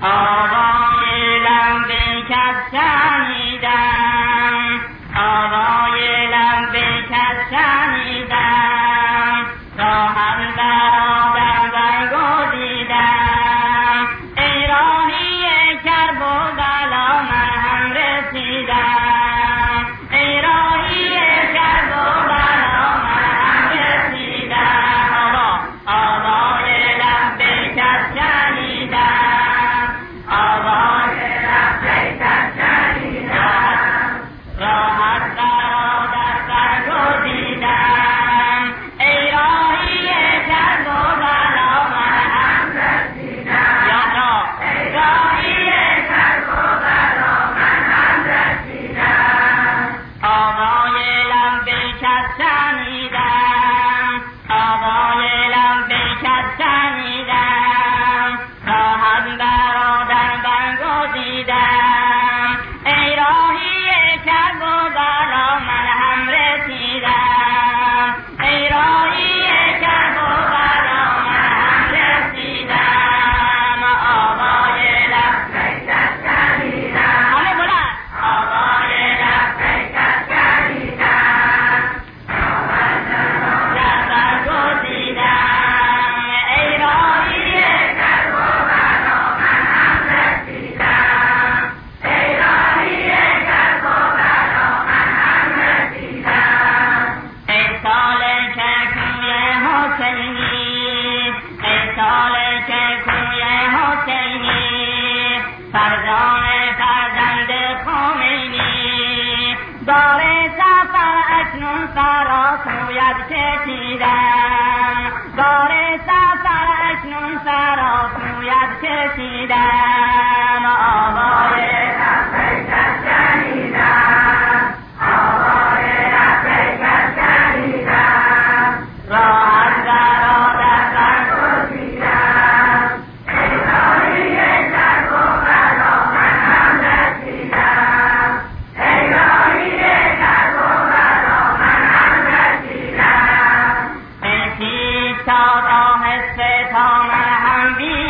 آوای لنبه کس شنیدم، آوای لنبه کس شنیدم، راهم برادر برگزیدم، ای راهی کرب و بلا من هم رسیدم، ای راهی کرب و بلا من هم رسیدم. آوای لنبه کس شنیدم، آوای لنبه کس شنیدم، راحت برادر برگزیدم، ای راهی کرب و بلا من هم رسیدم. یا ای راهی کرب و بلا من هم رسیدم. آوای لنبه کس شنیدم، آوای لنبه کس شنیدم، راحت برادر برگزیدم، ای راهی کرب و بلا من هم رسیدم، ای راهی کرب و بلا من هم رسیدم. آوای لنبه کس شنیدم، همه بلند، آوای لنبه کس شنیدم، راحت برادر برگزیدم، ای راهی کرب و بلا من هم رسیدم، ای راهی کرب و بلا من هم رسیدم. ای سالک کوی حسینی، ای سالک کوی حسینی، فرزان فرزند خمینی، بار سفر اکنون فراسویت کشیدم، بار سفر اکنون فراسویت کشیدم. آوای لنبه کس شنیدم، آوای لنبه کس شنیدم، راحت برادر برگزیدم، ای راهی کرب و بلا من هم رسیدم، ای راهی کرب و بلا من هم رسیدم. ای پیشتاب آهسته تا من هم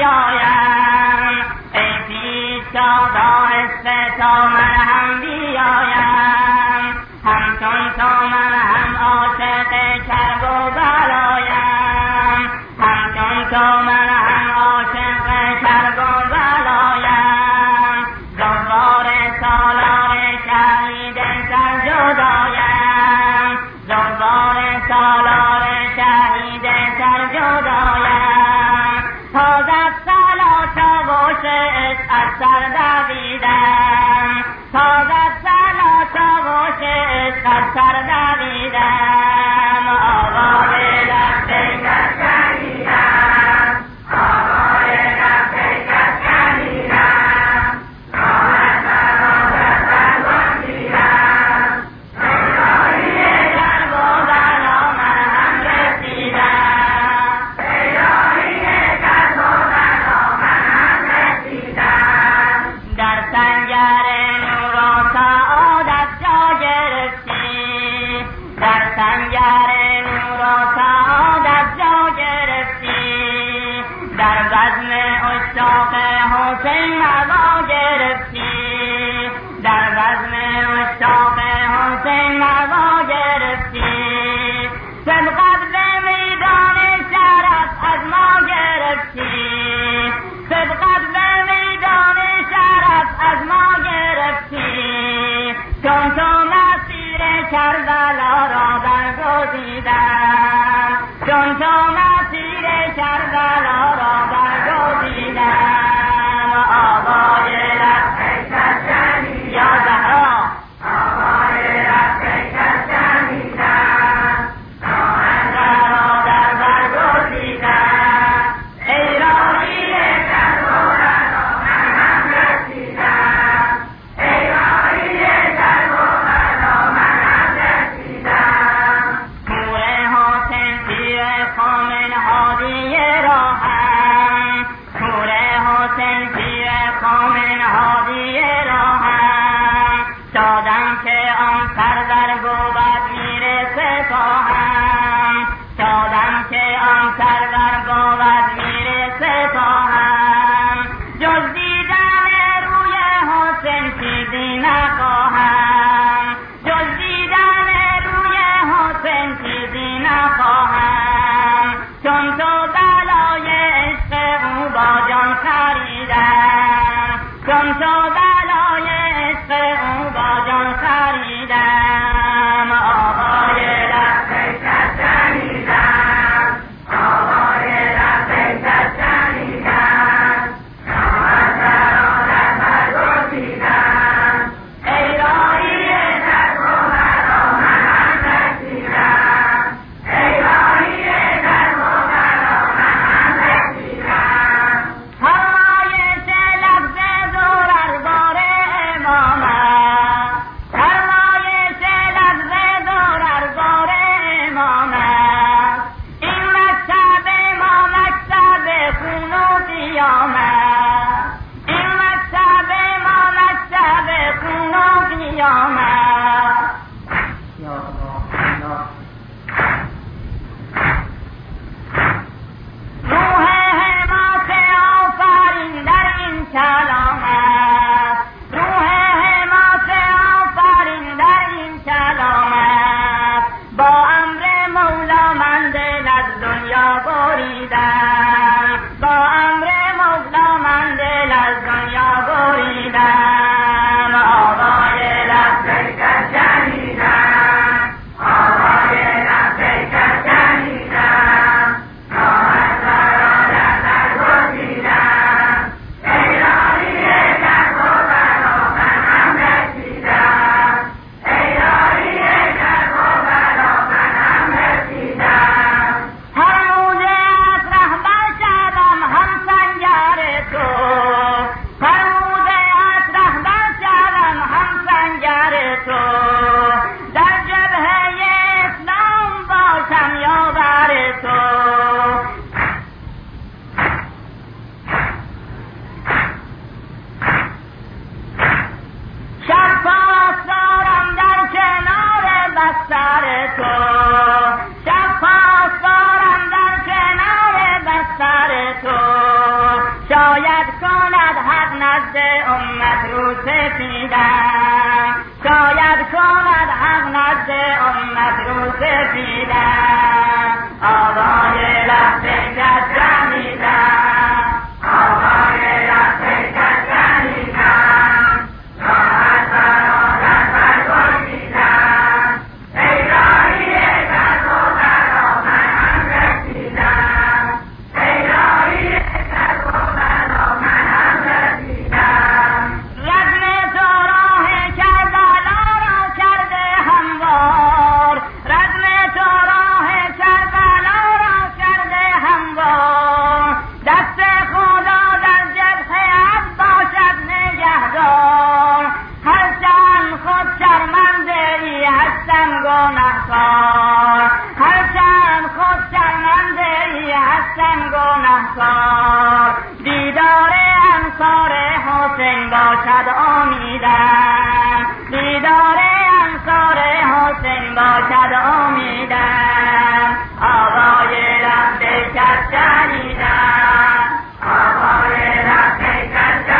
بیایم، ای پیشتاب آهسته تا من هم بیایم، همچون تو من هم عاشق کرب و بلایم، همچون تو من هم عاشق کرب و بلایم، زوار سالار شهید سر جدایم، زوار سالار شهید سر جدایم، تازه صلات و عشق از سر دویدم، تازه صلات و عشق از سر دویدم. آوای لنبه کس شنیدم، آوای لنبه کس شنیدم، راحت برادر برگزیدم، ای راهی کرب و بلا من هم رسیدم، ای راهی کرب و بلا من هم رسیدم. در سنگر نور و سعادت جا گرفتی، در سنگر نور و سعادت جا گرفتی، در بزم اشتاق حسین موا گرفتی، در بزم اشتاق حسین موا گرفتی، سبقت به میدان شرف از ما گرفتی، سبقت به میدان شرف از ما گرفتی، چون تو مسیر کربلا را برگزیدم، چون تو مسیر کربلا را برگزیدم. از دنیا بریدم آوای لبیک شنیدم آوای لبیک شنیدم راحت را در سر گزیدم ایرانی کس و بلا من هم رسیدم ایرانی کس و بلا من هم رسیدم هر موزه از رهبر شدم هم سنگر تو هر موزه از رهبر شدم هم سنگر تو در جبهه اسلام باشم یاور تو شب پاسدارم در کنار بستر تو شب پاسدارم در کنار بستر تو شاید کند حق نزد امت رو سفیدم شاید کند حق نزد امت رو سفیدم آوای لبیک شنیدم آوای لبیک شنیدم راحت را در سر گزیدم ایرانی کس و بلا من هم رسیدم ایرانی کس و بلا من هم رسیدم رزم تو راه کربلا را کرده هموار رزم تو راه کربلا را کرده هموار دست خدا در جبهه‌ات باشد نگهدار هرچند خود شرمنده ای هستم گنهکار هرچند خود شرمنده ای هستم گنهکار دیدار انصار حسین باشد امیدم دیدار انصار حسین باشد امیدم آوای لبیک شنیدم آوای لبیک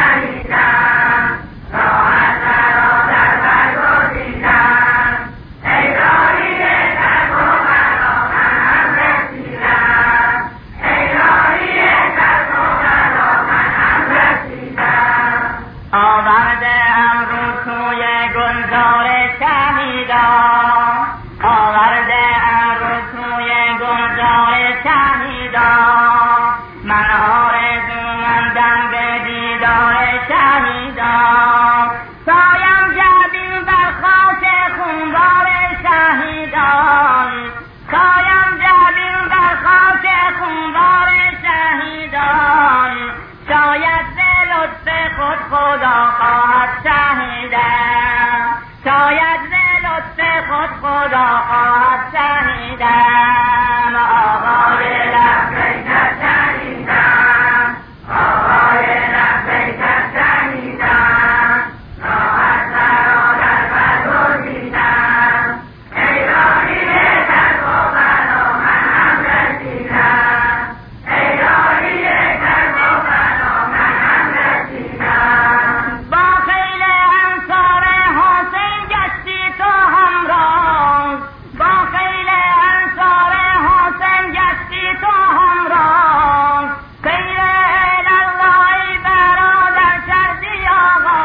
شنیدم راحت را در سر گزیدم ایرانی کس و بلا من هم رسیدم ایرانی کس و بلا من هم رسیدم آورده‌ام رو توی گلزار شهیدان آورده‌ام رو توی گلزار شهیدان من آرزومندم به دیدار شهیدان سایم جبین بر خاک خونبار شهیدان سایم جبین بر خاک خونبار شهیدان شاید به لطف خود خدا خواهد شهیدم شاید به لطف خود خدا خواهد شهیدم آوای لبیک شنیدم آوای لبیک شنیدم راحت را در بر گزیدم ایرانی کس و بلا من هم رسیدم ایرانی کس و بلا من هم رسیدم با خیل انصار حسین گشتی تو همراه با خیل انصار حسین گشتی تو همراه خیر الالله برادر کردی آقا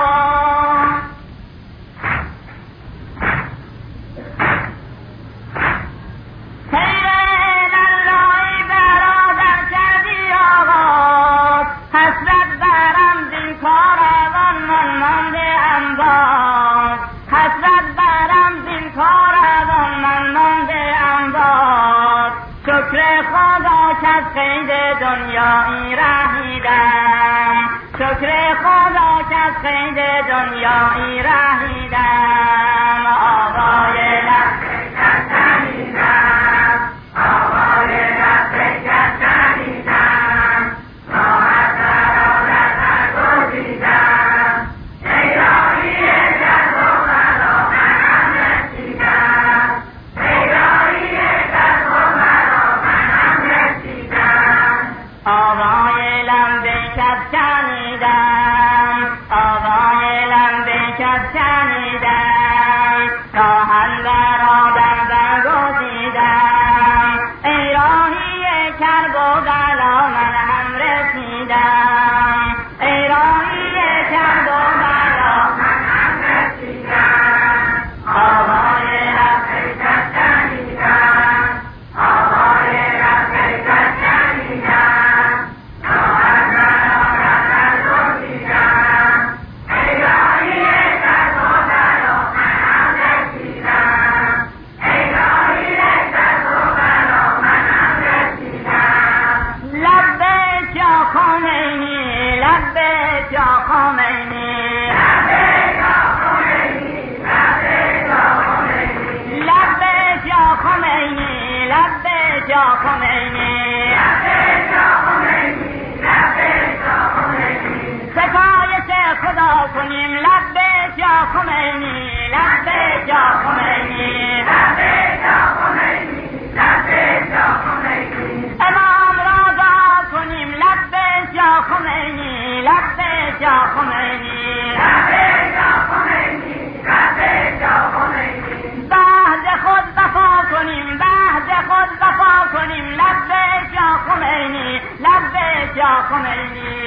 خیر الالله برادر کردی آقا حسرت برم زین کاروان من مانده ام باز حسرت برم زین کاروان من مانده ام باز شکر خدا کز قید دنیایی رهیدم شکر خدا کز قید دنیایی رهیدم آوای لبیک شنیدم آوای لبیک شنیدم راحت را در سر گزیدم ایرانی کس و بلا من هم رسیدم ایرانی کس و بلا من هم رسیدم آوای لبیک شنیدم آوای لبیک شنیدم راهن را در برگزیدم ایرانی کرب و بلا من هم رسیدم ایرانی خمینی لبیک یا خمینی لبیک یا خمینی ستایش خدا کنیم لبیک یا خمینی لبیک یا خمینی امام را دعا کنیم لبیک یا خمینی لبیک یا خمینی بعد خود وفا کنیم بعد خود وفا کنیم لبیک یا خمینی لبیک یا خمینی